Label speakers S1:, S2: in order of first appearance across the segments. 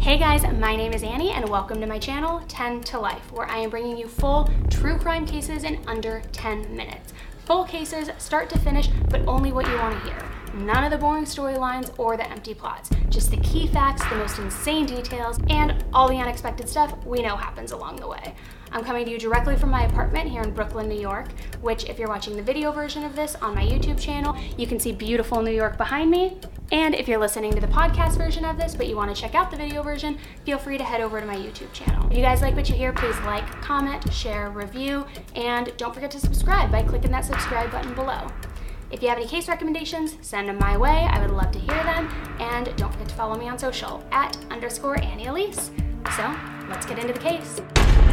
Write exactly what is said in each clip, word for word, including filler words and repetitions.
S1: Hey guys, my name is Annie and welcome to my channel, ten to Life, where I am bringing you full true crime cases in under ten minutes. Full cases, start to finish, but only what you want to hear. None of the boring storylines or the empty plots. Just the key facts, the most insane details, and all the unexpected stuff we know happens along the way. I'm coming to you directly from my apartment here in Brooklyn, New York, which if you're watching the video version of this on my YouTube channel, you can see beautiful New York behind me. And if you're listening to the podcast version of this, but you want to check out the video version, feel free to head over to my YouTube channel. If you guys like what you hear, please like, comment, share, review, and don't forget to subscribe by clicking that subscribe button below. If you have any case recommendations, send them my way. I would love to hear them. And don't forget to follow me on social at underscore Annie Elise. So let's get into the case.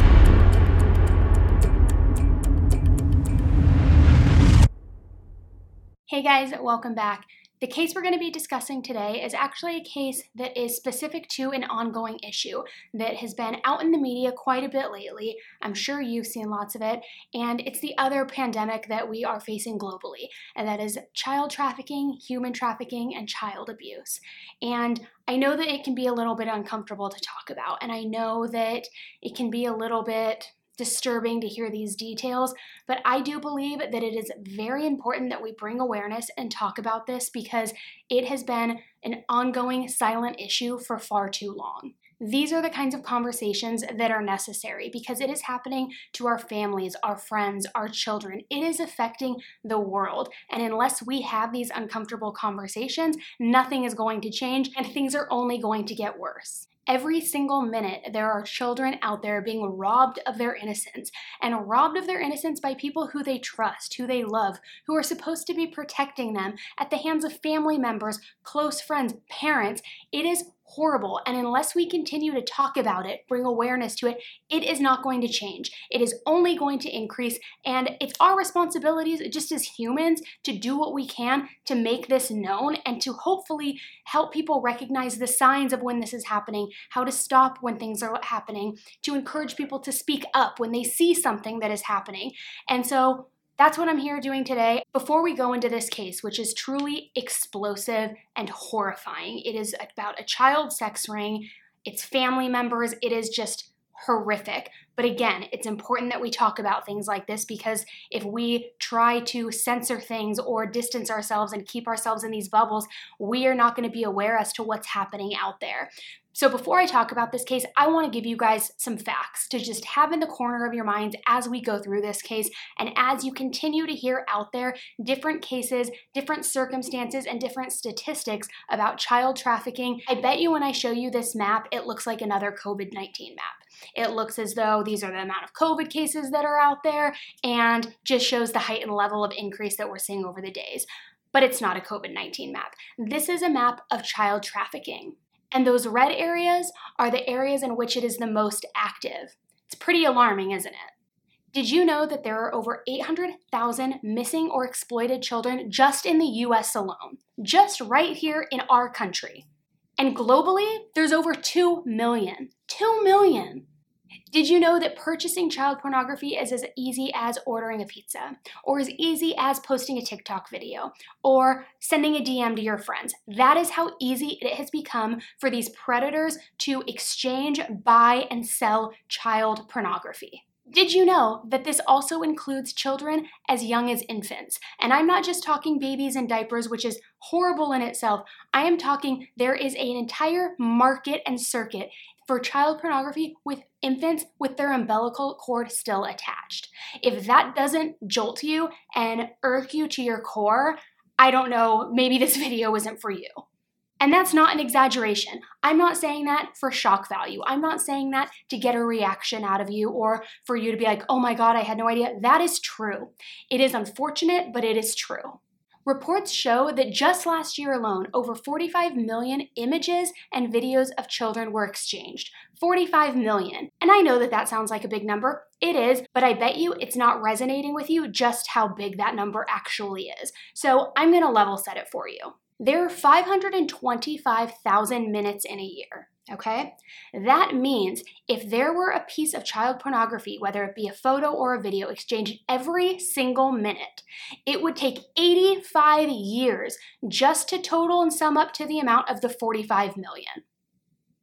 S1: Hey guys, welcome back. The case we're going to be discussing today is actually a case that is specific to an ongoing issue that has been out in the media quite a bit lately. I'm sure you've seen lots of it, and it's the other pandemic that we are facing globally, and that is child trafficking, human trafficking, and child abuse. And I know that it can be a little bit uncomfortable to talk about, and I know that it can be a little bit disturbing to hear these details, but I do believe that it is very important that we bring awareness and talk about this because it has been an ongoing silent issue for far too long. These are the kinds of conversations that are necessary because it is happening to our families, our friends, our children. It is affecting the world. And unless we have these uncomfortable conversations, nothing is going to change and things are only going to get worse. Every single minute, there are children out there being robbed of their innocence, and robbed of their innocence by people who they trust, who they love, who are supposed to be protecting them at the hands of family members, close friends, parents. It is horrible, and unless we continue to talk about it, bring awareness to it, it is not going to change. It is only going to increase, and it's our responsibilities just as humans to do what we can to make this known and to hopefully help people recognize the signs of when this is happening, how to stop when things are happening, to encourage people to speak up when they see something that is happening. And so that's what I'm here doing today. Before we go into this case, which is truly explosive and horrifying, it is about a child sex ring, it's family members, it is just horrific. But again, it's important that we talk about things like this because if we try to censor things or distance ourselves and keep ourselves in these bubbles, we are not going to be aware as to what's happening out there. So before I talk about this case, I want to give you guys some facts to just have in the corner of your minds as we go through this case and as you continue to hear out there different cases, different circumstances, and different statistics about child trafficking. I bet you when I show you this map, it looks like another COVID nineteen map. It looks as though these are the amount of COVID cases that are out there and just shows the heightened level of increase that we're seeing over the days. But it's not a COVID nineteen map. This is a map of child trafficking. And those red areas are the areas in which it is the most active. It's pretty alarming, isn't it? Did you know that there are over eight hundred thousand missing or exploited children just in the U S alone? Just right here in our country. And globally, there's over two million. two million! Did you know that purchasing child pornography is as easy as ordering a pizza, or as easy as posting a TikTok video, or sending a D M to your friends? That is how easy it has become for these predators to exchange, buy, and sell child pornography. Did you know that this also includes children as young as infants? And I'm not just talking babies in diapers, which is horrible in itself. I am talking there is an entire market and circuit for child pornography with infants with their umbilical cord still attached. If that doesn't jolt you and irk you to your core, I don't know, maybe this video isn't for you. And that's not an exaggeration. I'm not saying that for shock value. I'm not saying that to get a reaction out of you or for you to be like, oh my God, I had no idea. That is true. It is unfortunate, but it is true. Reports show that just last year alone, over forty-five million images and videos of children were exchanged. forty-five million. And I know that that sounds like a big number. It is, but I bet you it's not resonating with you just how big that number actually is. So I'm gonna level set it for you. There are five hundred twenty-five thousand minutes in a year. Okay? That means if there were a piece of child pornography, whether it be a photo or a video, exchanged every single minute, it would take eighty-five years just to total and sum up to the amount of the forty-five million.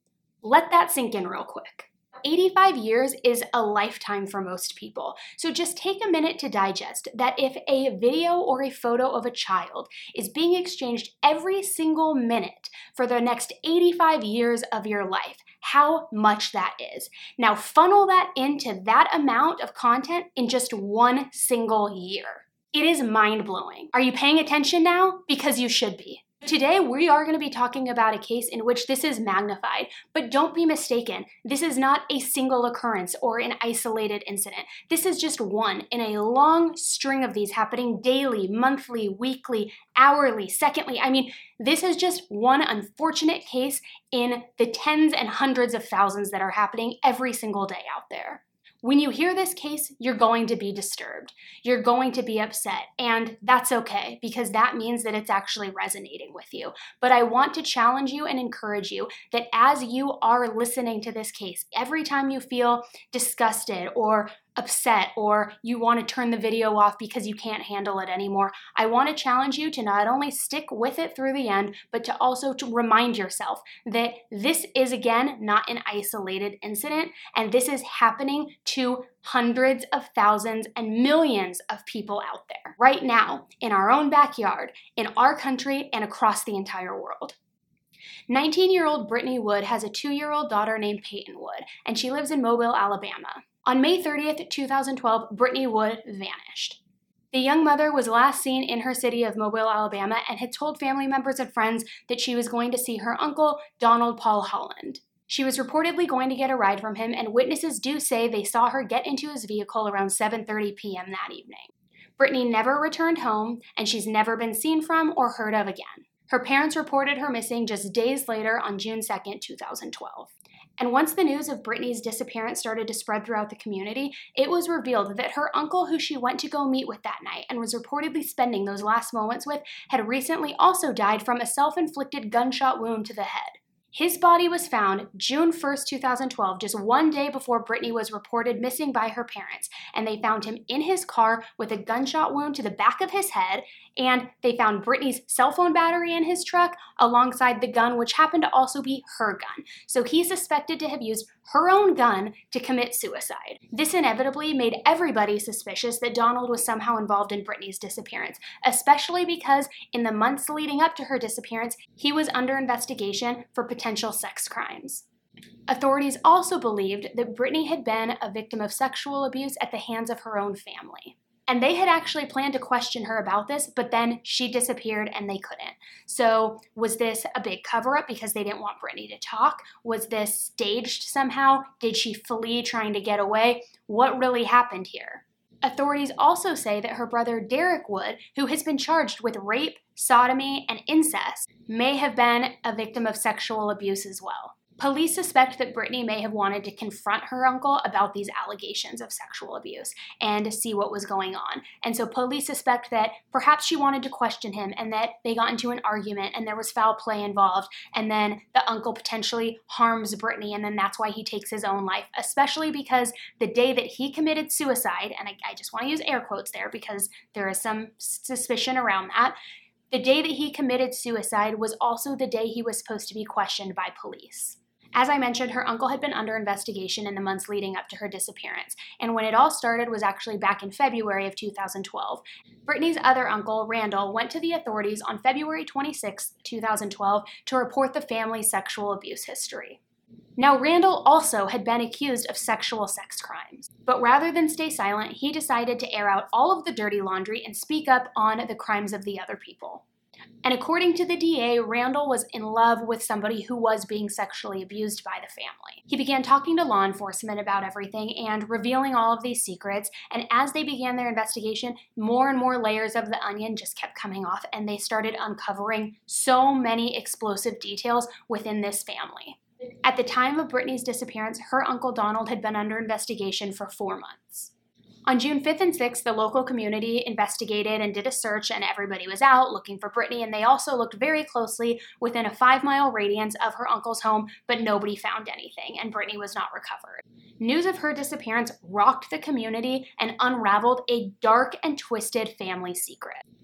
S1: Let that sink in real quick. eighty-five years is a lifetime for most people. So just take a minute to digest that if a video or a photo of a child is being exchanged every single minute for the next eighty-five years of your life, how much that is. Now funnel that into that amount of content in just one single year. It is mind-blowing. Are you paying attention now? Because you should be. Today, we are going to be talking about a case in which this is magnified, but don't be mistaken. This is not a single occurrence or an isolated incident. This is just one in a long string of these happening daily, monthly, weekly, hourly, secondly. I mean, this is just one unfortunate case in the tens and hundreds of thousands that are happening every single day out there. When you hear this case, you're going to be disturbed. You're going to be upset, and that's okay because that means that it's actually resonating with you. But I want to challenge you and encourage you that as you are listening to this case, every time you feel disgusted or upset or you want to turn the video off because you can't handle it anymore, I want to challenge you to not only stick with it through the end, but to also to remind yourself that this is, again, not an isolated incident, and this is happening to hundreds of thousands and millions of people out there right now in our own backyard, in our country, and across the entire world. nineteen-year-old Brittany Wood has a two-year-old daughter named Peyton Wood, and she lives in Mobile, Alabama. On May thirtieth, two thousand twelve, Brittany Wood vanished. The young mother was last seen in her city of Mobile, Alabama, and had told family members and friends that she was going to see her uncle, Donald Paul Holland. She was reportedly going to get a ride from him, and witnesses do say they saw her get into his vehicle around seven thirty p.m. that evening. Brittany never returned home, and she's never been seen from or heard of again. Her parents reported her missing just days later on June second, two thousand twelve. And once the news of Brittany's disappearance started to spread throughout the community, it was revealed that her uncle, who she went to go meet with that night and was reportedly spending those last moments with, had recently also died from a self-inflicted gunshot wound to the head. His body was found June first, two thousand twelve, just one day before Brittany was reported missing by her parents, and they found him in his car with a gunshot wound to the back of his head, and they found Brittany's cell phone battery in his truck alongside the gun, which happened to also be her gun. So he's suspected to have used her own gun to commit suicide. This inevitably made everybody suspicious that Donald was somehow involved in Brittany's disappearance, especially because in the months leading up to her disappearance, he was under investigation for potential sex crimes. Authorities also believed that Brittany had been a victim of sexual abuse at the hands of her own family. And they had actually planned to question her about this, but then she disappeared and they couldn't. So was this a big cover-up because they didn't want Brittany to talk? Was this staged somehow? Did she flee trying to get away? What really happened here? Authorities also say that her brother Derek Wood, who has been charged with rape, sodomy, and incest, may have been a victim of sexual abuse as well. Police suspect that Brittany may have wanted to confront her uncle about these allegations of sexual abuse and see what was going on. And so police suspect that perhaps she wanted to question him and that they got into an argument and there was foul play involved, and then the uncle potentially harms Brittany, and then that's why he takes his own life, especially because the day that he committed suicide, and I, I just want to use air quotes there because there is some suspicion around that, the day that he committed suicide was also the day he was supposed to be questioned by police. As I mentioned, her uncle had been under investigation in the months leading up to her disappearance, and when it all started was actually back in February of two thousand twelve. Brittany's other uncle, Randall, went to the authorities on February twenty-sixth, two thousand twelve to report the family's sexual abuse history. Now, Randall also had been accused of sexual sex crimes, but rather than stay silent, he decided to air out all of the dirty laundry and speak up on the crimes of the other people. And according to the D A, Randall was in love with somebody who was being sexually abused by the family. He began talking to law enforcement about everything and revealing all of these secrets, and as they began their investigation, more and more layers of the onion just kept coming off, and they started uncovering so many explosive details within this family. At the time of Brittany's disappearance, her uncle Donald had been under investigation for four months. On June fifth and sixth, the local community investigated and did a search, and everybody was out looking for Brittany, and they also looked very closely within a five-mile radius of her uncle's home, but nobody found anything, and Brittany was not recovered. News of her disappearance rocked the community and unraveled a dark and twisted family secret.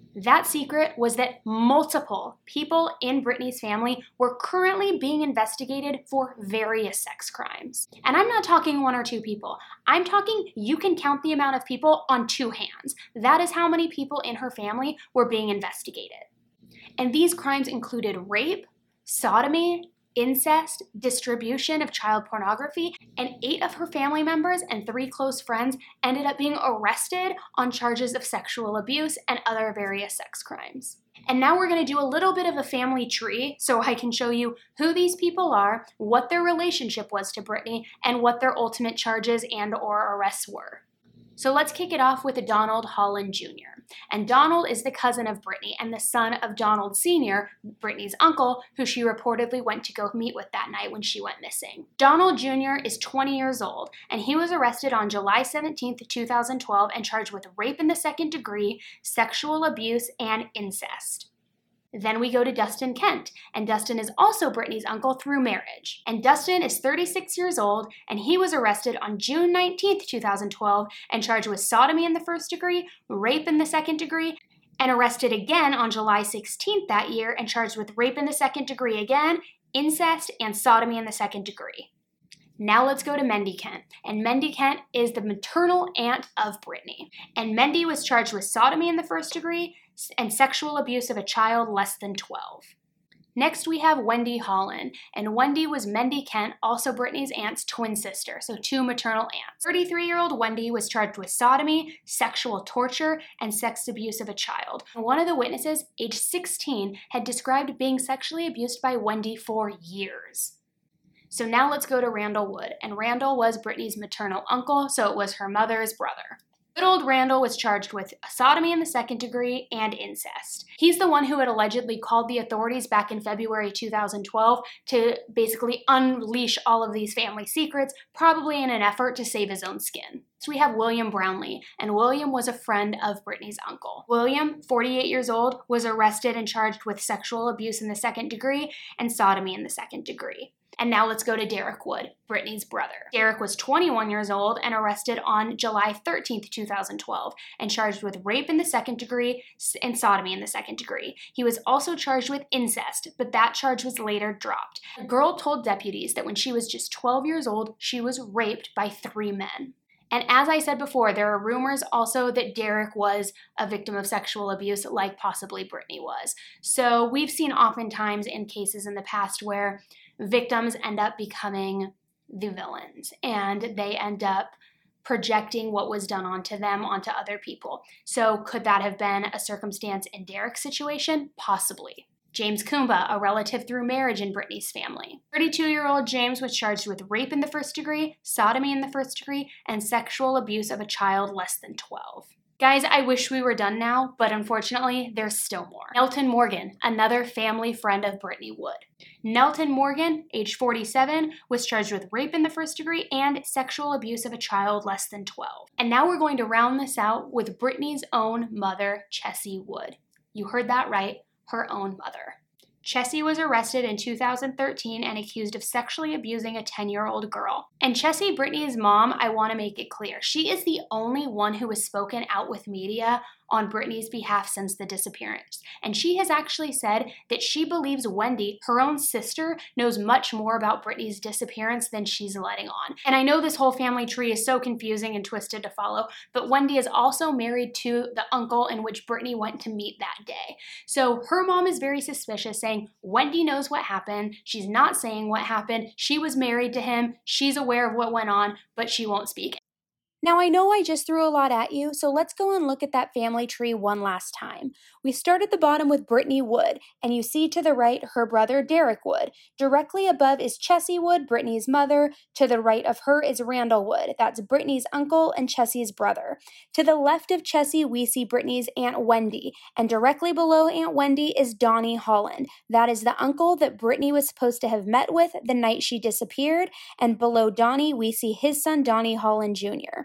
S1: That secret was that multiple people in Britney's family were currently being investigated for various sex crimes. And I'm not talking one or two people. I'm talking you can count the amount of people on two hands. That is how many people in her family were being investigated. And these crimes included rape, sodomy, incest, distribution of child pornography, and eight of her family members and three close friends ended up being arrested on charges of sexual abuse and other various sex crimes. And now we're going to do a little bit of a family tree so I can show you who these people are, what their relationship was to Britney, and what their ultimate charges and or arrests were. So let's kick it off with Donald Holland Junior And Donald is the cousin of Britney and the son of Donald Senior, Britney's uncle, who she reportedly went to go meet with that night when she went missing. Donald Junior is twenty years old, and he was arrested on July seventeenth, two thousand twelve and charged with rape in the second degree, sexual abuse, and incest. Then we go to Dustin Kent, and Dustin is also Britney's uncle through marriage. And Dustin is thirty-six years old, and he was arrested on June nineteenth, two thousand twelve and charged with sodomy in the first degree, rape in the second degree, and arrested again on July sixteenth that year and charged with rape in the second degree again, incest, and sodomy in the second degree. Now let's go to Mendy Kent, and Mendy Kent is the maternal aunt of Britney. And Mendy was charged with sodomy in the first degree and sexual abuse of a child less than twelve. Next we have Wendy Holland, and Wendy was Mendy Kent, also Britney's aunt's twin sister, so two maternal aunts. thirty-three-year-old Wendy was charged with sodomy, sexual torture, and sex abuse of a child. One of the witnesses, age sixteen, had described being sexually abused by Wendy for years. So now let's go to Randall Wood, and Randall was Britney's maternal uncle, so it was her mother's brother. Good old Randall was charged with sodomy in the second degree and incest. He's the one who had allegedly called the authorities back in February two thousand twelve to basically unleash all of these family secrets, probably in an effort to save his own skin. So we have William Brownlee, and William was a friend of Britney's uncle. William, forty-eight years old, was arrested and charged with sexual abuse in the second degree and sodomy in the second degree. And now let's go to Derek Wood, Britney's brother. Derek was twenty-one years old and arrested on July thirteenth, two thousand twelve and charged with rape in the second degree and sodomy in the second degree. He was also charged with incest, but that charge was later dropped. The girl told deputies that when she was just twelve years old, she was raped by three men. And as I said before, there are rumors also that Derek was a victim of sexual abuse, like possibly Britney was. So we've seen oftentimes in cases in the past where victims end up becoming the villains, and they end up projecting what was done onto them onto other people. So could that have been a circumstance in Derek's situation? Possibly. James Kumba, a relative through marriage in Britney's family. thirty-two-year-old James was charged with rape in the first degree, sodomy in the first degree, and sexual abuse of a child less than twelve. Guys, I wish we were done now, but unfortunately, there's still more. Nelton Morgan, another family friend of Britney Wood. Nelton Morgan, age forty-seven, was charged with rape in the first degree and sexual abuse of a child less than twelve. And now we're going to round this out with Britney's own mother, Chessie Wood. You heard that right. Her own mother. Chessie was arrested in two thousand thirteen and accused of sexually abusing a ten-year-old girl. And Chessie, Britney's mom, I want to make it clear, she is the only one who has spoken out with media on Britney's behalf since the disappearance. And she has actually said that she believes Wendy, her own sister, knows much more about Britney's disappearance than she's letting on. And I know this whole family tree is so confusing and twisted to follow, but Wendy is also married to the uncle in which Britney went to meet that day. So her mom is very suspicious, saying Wendy knows what happened. She's not saying what happened. She was married to him. She's aware of what went on, but she won't speak. Now, I know I just threw a lot at you, so let's go and look at that family tree one last time. We start at the bottom with Britney Wood, and you see to the right her brother Derek Wood. Directly above is Chessie Wood, Britney's mother. To the right of her is Randall Wood. That's Britney's uncle and Chessie's brother. To the left of Chessie, we see Britney's Aunt Wendy, and directly below Aunt Wendy is Donnie Holland. That is the uncle that Britney was supposed to have met with the night she disappeared, and below Donnie, we see his son Donnie Holland Junior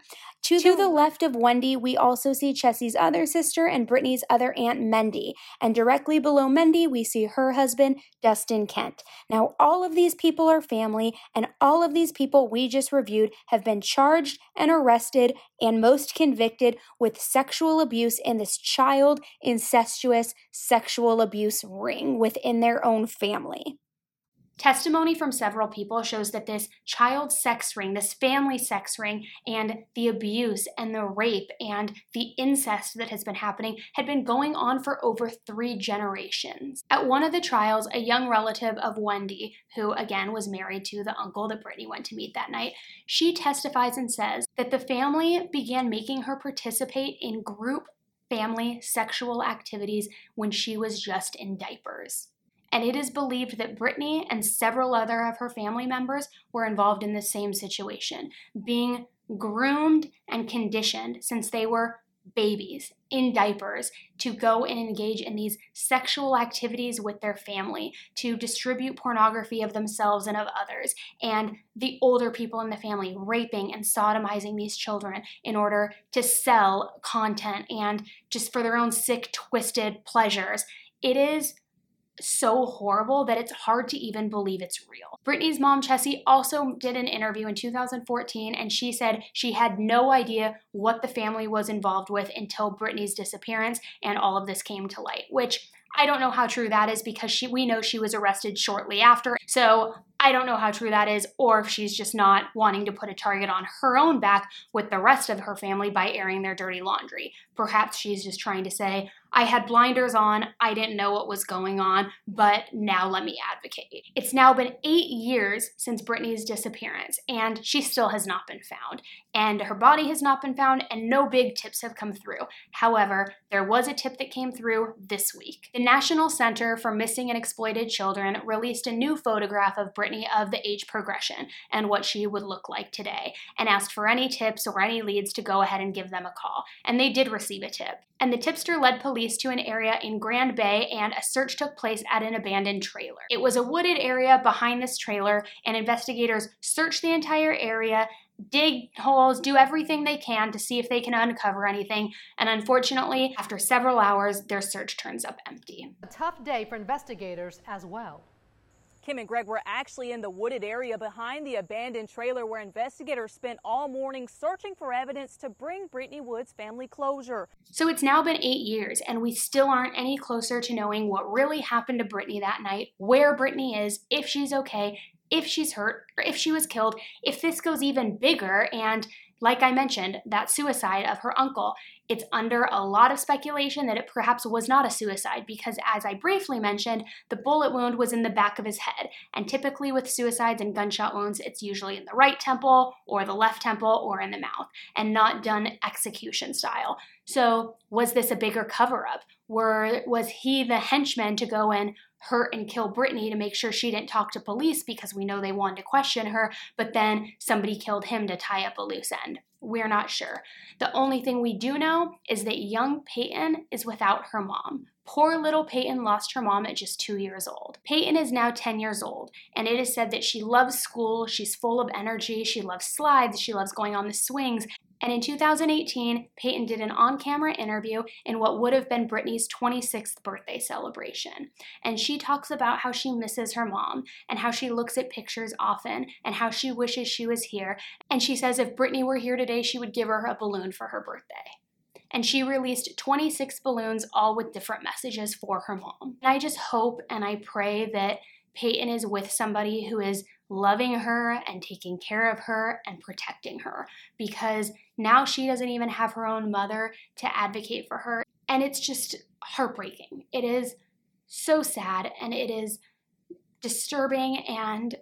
S2: To, to the left of Wendy, we also see Chessie's other sister and Brittany's other aunt, Mendy. And directly below Mendy, we see her husband, Dustin Kent. Now, all of these people are family, and all of these people we just reviewed have been charged and arrested and most convicted with sexual abuse in this child incestuous sexual abuse ring within their own family.
S1: Testimony from several people shows that this child sex ring, this family sex ring, and the abuse and the rape and the incest that has been happening had been going on for over three generations. At one of the trials, a young relative of Wendy, who again was married to the uncle that Brittany went to meet that night, she testifies and says that the family began making her participate in group family sexual activities when she was just in diapers. And it is believed that Brittany and several other of her family members were involved in the same situation, being groomed and conditioned since they were babies in diapers to go and engage in these sexual activities with their family, to distribute pornography of themselves and of others, and the older people in the family raping and sodomizing these children in order to sell content and just for their own sick, twisted pleasures. It is so horrible that it's hard to even believe it's real. Brittany's mom, Chessie, also did an interview in two thousand fourteen, and she said she had no idea what the family was involved with until Brittany's disappearance and all of this came to light, which I don't know how true that is because she we know she was arrested shortly after. So I don't know how true that is, or if she's just not wanting to put a target on her own back with the rest of her family by airing their dirty laundry. Perhaps she's just trying to say, I had blinders on, I didn't know what was going on, but now let me advocate. It's now been eight years since Brittany's disappearance, and she still has not been found. And her body has not been found, and no big tips have come through. However, there was a tip that came through this week. The National Center for Missing and Exploited Children released a new photograph of Brittany of the age progression and what she would look like today, and asked for any tips or any leads to go ahead and give them a call. And they did receive a tip. And the tipster led police to an area in Grand Bay, and a search took place at an abandoned trailer. It was a wooded area behind this trailer, and investigators searched the entire area, dig holes, do everything they can to see if they can uncover anything, and unfortunately, after several hours, their search turns up empty.
S3: A tough day for investigators as well.
S4: Kim and Greg were actually in the wooded area behind the abandoned trailer where investigators spent all morning searching for evidence to bring Brittany Wood's family closure.
S1: So it's now been eight years and we still aren't any closer to knowing what really happened to Brittany that night, where Brittany is, if she's okay, if she's hurt, or if she was killed, if this goes even bigger. And like I mentioned, that suicide of her uncle, it's under a lot of speculation that it perhaps was not a suicide because, as I briefly mentioned, the bullet wound was in the back of his head. And typically with suicides and gunshot wounds, it's usually in the right temple or the left temple or in the mouth and not done execution style. So was this a bigger cover-up? Were, was he the henchman to go and hurt and kill Brittany to make sure she didn't talk to police because we know they wanted to question her, but then somebody killed him to tie up a loose end? We're not sure. The only thing we do know is that young Peyton is without her mom. Poor little Peyton lost her mom at just two years old. Peyton is now ten years old, and it is said that she loves school, she's full of energy, she loves slides, she loves going on the swings. And in two thousand eighteen, Peyton did an on-camera interview in what would have been Brittany's twenty-sixth birthday celebration. And she talks about how she misses her mom and how she looks at pictures often and how she wishes she was here. And she says if Brittany were here today, she would give her a balloon for her birthday. And she released twenty-six balloons, all with different messages for her mom. And I just hope and I pray that Peyton is with somebody who is loving her and taking care of her and protecting her, because now she doesn't even have her own mother to advocate for her. And it's just heartbreaking. It is so sad and it is disturbing. And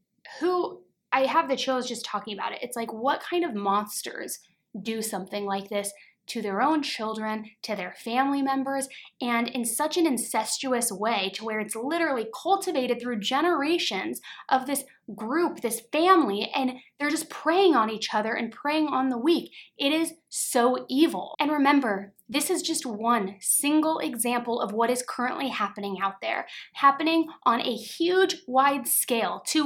S1: who, I have the chills just talking about it. It's like, what kind of monsters do something like this to their own children, to their family members, and in such an incestuous way to where it's literally cultivated through generations of this group, this family, and they're just preying on each other and preying on the weak. It is so evil. And remember, this is just one single example of what is currently happening out there, happening on a huge, wide scale to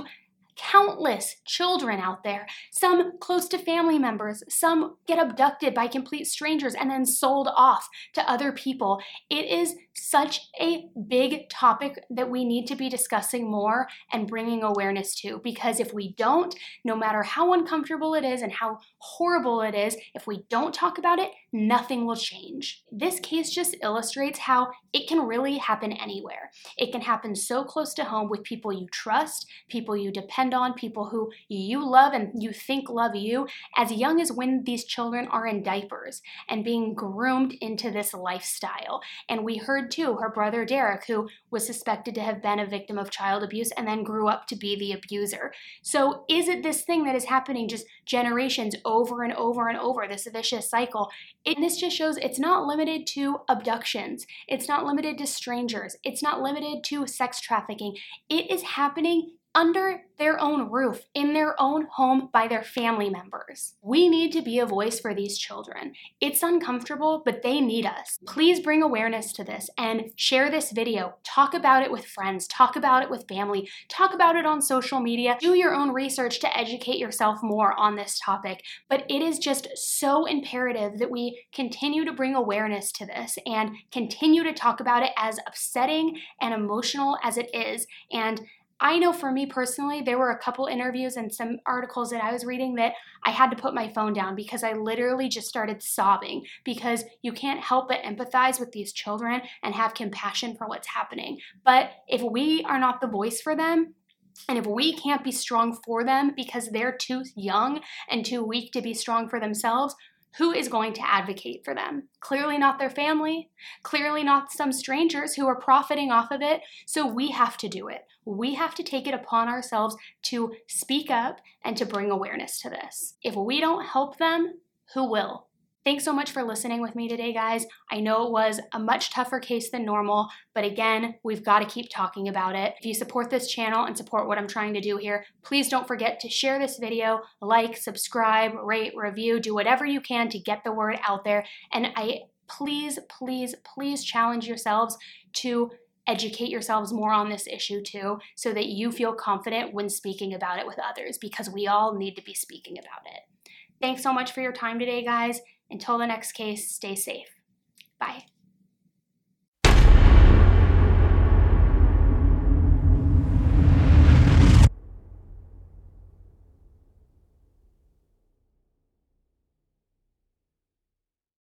S1: countless children out there, some close to family members, some get abducted by complete strangers and then sold off to other people. It is such a big topic that we need to be discussing more and bringing awareness to, because if we don't, no matter how uncomfortable it is and how horrible it is, if we don't talk about it, nothing will change. This case just illustrates how it can really happen anywhere. It can happen so close to home with people you trust, people you depend on, people who you love and you think love you, as young as when these children are in diapers and being groomed into this lifestyle. And we heard too, her brother Derek, who was suspected to have been a victim of child abuse and then grew up to be the abuser. So is it this thing that is happening just generations over and over and over, this vicious cycle? And this just shows it's not limited to abductions. It's not limited to strangers. It's not limited to sex trafficking. It is happening under their own roof, in their own home, by their family members. We need to be a voice for these children. It's uncomfortable, but they need us. Please bring awareness to this and share this video. Talk about it with friends. Talk about it with family. Talk about it on social media. Do your own research to educate yourself more on this topic. But it is just so imperative that we continue to bring awareness to this and continue to talk about it, as upsetting and emotional as it is. And I know for me personally, there were a couple interviews and some articles that I was reading that I had to put my phone down because I literally just started sobbing, because you can't help but empathize with these children and have compassion for what's happening. But if we are not the voice for them, and if we can't be strong for them because they're too young and too weak to be strong for themselves, who is going to advocate for them? Clearly not their family, clearly not some strangers who are profiting off of it. So we have to do it. We have to take it upon ourselves to speak up and to bring awareness to this. If we don't help them, who will? Thanks so much for listening with me today, guys. I know it was a much tougher case than normal, but again, we've got to keep talking about it. If you support this channel and support what I'm trying to do here, please don't forget to share this video, like, subscribe, rate, review, do whatever you can to get the word out there. And I please, please, please challenge yourselves to educate yourselves more on this issue too, so that you feel confident when speaking about it with others, because we all need to be speaking about it. Thanks so much for your time today, guys. Until the next case, stay safe. Bye.